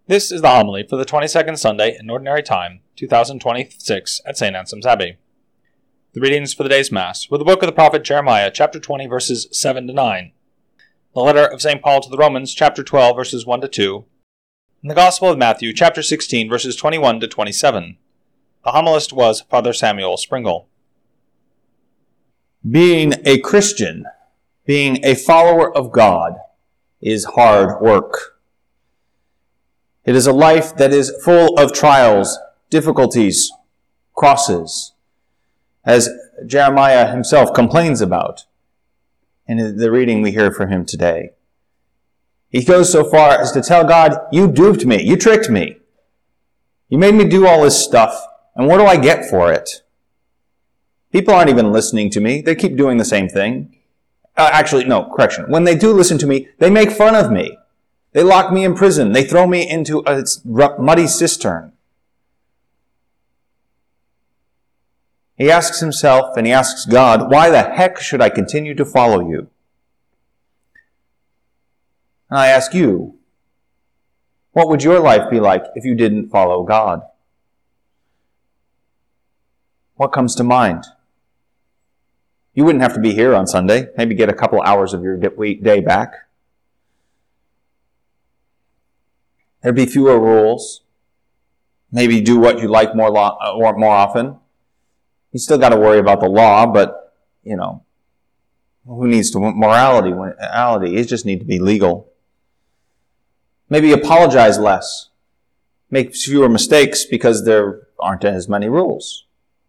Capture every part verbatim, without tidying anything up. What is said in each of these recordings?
This is the homily for the twenty-second Sunday in Ordinary Time, two thousand twenty-six, at Saint Anselm's Abbey. The readings for the day's Mass were the book of the prophet Jeremiah, chapter twenty, verses seven to nine, the letter of Saint Paul to the Romans, chapter twelve, verses one to two, and the Gospel of Matthew, chapter sixteen, verses twenty-one to twenty-seven. The homilist was Father Samuel Springle. Being a Christian, being a follower of God, is hard work. It is a life that is full of trials, difficulties, crosses, as Jeremiah himself complains about in the reading we hear from him today. He goes so far as to tell God, you duped me, you tricked me. You made me do all this stuff, and what do I get for it? People aren't even listening to me. They keep doing the same thing. Uh, actually, no, correction. When they do listen to me, they make fun of me. They lock me in prison. They throw me into a muddy cistern. He asks himself and he asks God, why the heck should I continue to follow you? And I ask you, what would your life be like if you didn't follow God? What comes to mind? You wouldn't have to be here on Sunday. Maybe get a couple hours of your day back. There'd be fewer rules. Maybe do what you like more lo- or more often. You still got to worry about the law, but, you know, who needs to morality? Morality, it just need to be legal. Maybe apologize less. Make fewer mistakes because there aren't as many rules.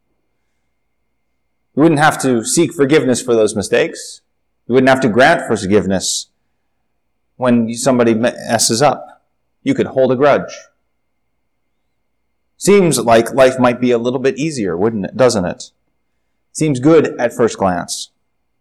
You wouldn't have to seek forgiveness for those mistakes. You wouldn't have to grant forgiveness when somebody messes up. You could hold a grudge. Seems like life might be a little bit easier, wouldn't it? Doesn't it? Seems good at first glance.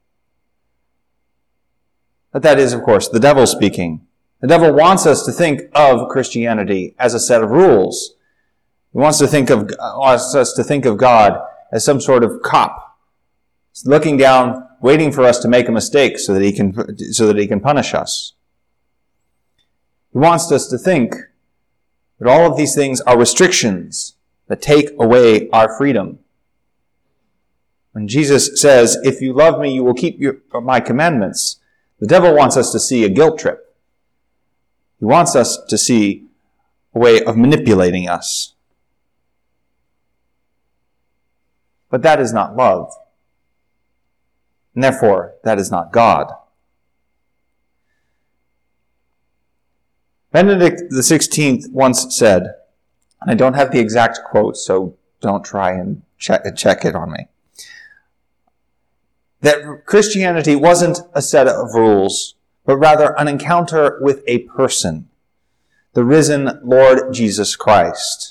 But that is, of course, the devil speaking. The devil wants us to think of Christianity as a set of rules. He wants to think of wants us to think of God as some sort of cop, looking down, waiting for us to make a mistake so that he can so that he can punish us. He wants us to think that all of these things are restrictions that take away our freedom. When Jesus says, if you love me, you will keep your, my commandments, the devil wants us to see a guilt trip. He wants us to see a way of manipulating us. But that is not love. And therefore, that is not God. Benedict the sixteenth once said, and I don't have the exact quote, so don't try and check, check it on me, that Christianity wasn't a set of rules, but rather an encounter with a person, the risen Lord Jesus Christ.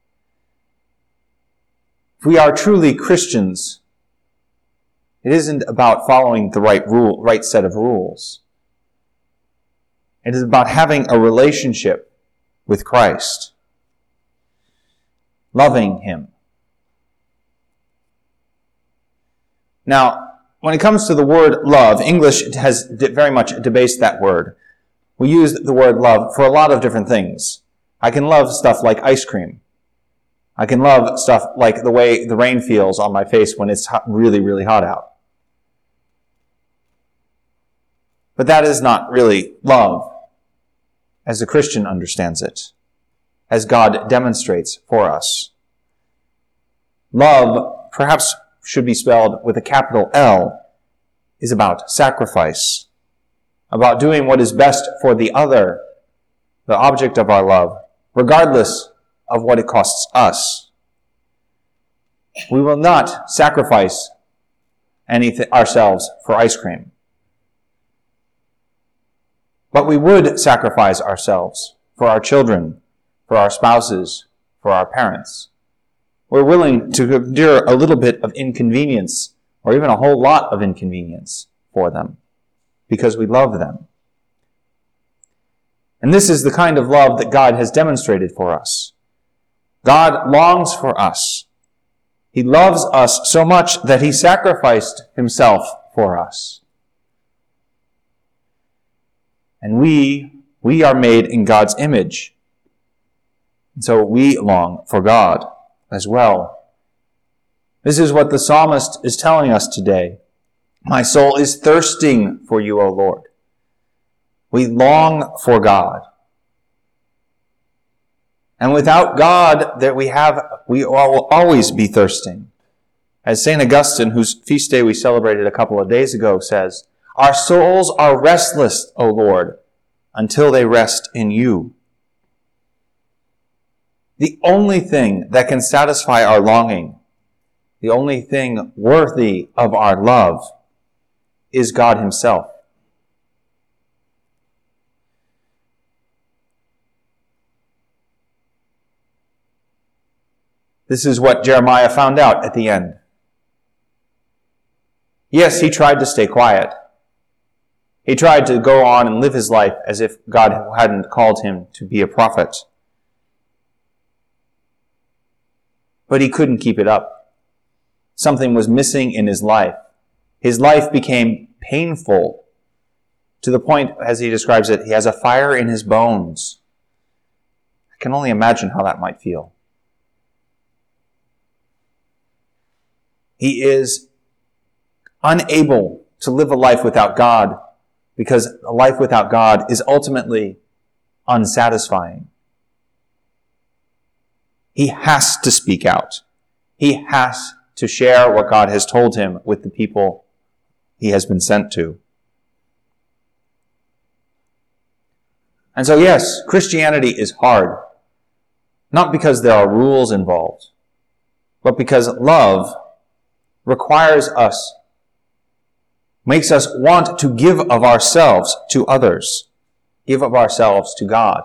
If we are truly Christians, it isn't about following the right rule, right set of rules. It is about having a relationship with Christ, loving Him. Now, when it comes to the word love, English has very much debased that word. We use the word love for a lot of different things. I can love stuff like ice cream. I can love stuff like the way the rain feels on my face when it's hot, really, really hot out. But that is not really love, as a Christian understands it, as God demonstrates for us. Love, perhaps should be spelled with a capital L, is about sacrifice, about doing what is best for the other, the object of our love, regardless of what it costs us. We will not sacrifice anything ourselves for ice cream. But we would sacrifice ourselves for our children, for our spouses, for our parents. We're willing to endure a little bit of inconvenience, or even a whole lot of inconvenience for them, because we love them. And this is the kind of love that God has demonstrated for us. God longs for us. He loves us so much that He sacrificed Himself for us. And we, we are made in God's image. And so we long for God as well. This is what the psalmist is telling us today. My soul is thirsting for you, O Lord. We long for God. And without God, that we have, we will always be thirsting. As Saint Augustine, whose feast day we celebrated a couple of days ago, says, our souls are restless, O Lord, until they rest in you. The only thing that can satisfy our longing, the only thing worthy of our love, is God himself. This is what Jeremiah found out at the end. Yes, he tried to stay quiet. He tried to go on and live his life as if God hadn't called him to be a prophet. But he couldn't keep it up. Something was missing in his life. His life became painful to the point, as he describes it, he has a fire in his bones. I can only imagine how that might feel. He is unable to live a life without God because a life without God is ultimately unsatisfying. He has to speak out. He has to share what God has told him with the people he has been sent to. And so, yes, Christianity is hard. Not because there are rules involved, but because love requires us, makes us want to give of ourselves to others, give of ourselves to God.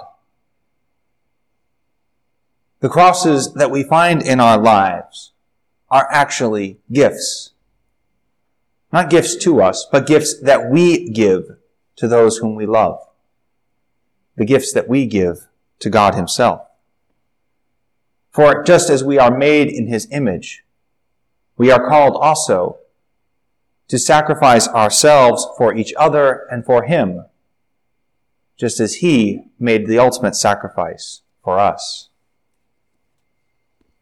The crosses that we find in our lives are actually gifts. Not gifts to us, but gifts that we give to those whom we love. The gifts that we give to God himself. For just as we are made in his image, we are called also to sacrifice ourselves for each other and for him, just as he made the ultimate sacrifice for us.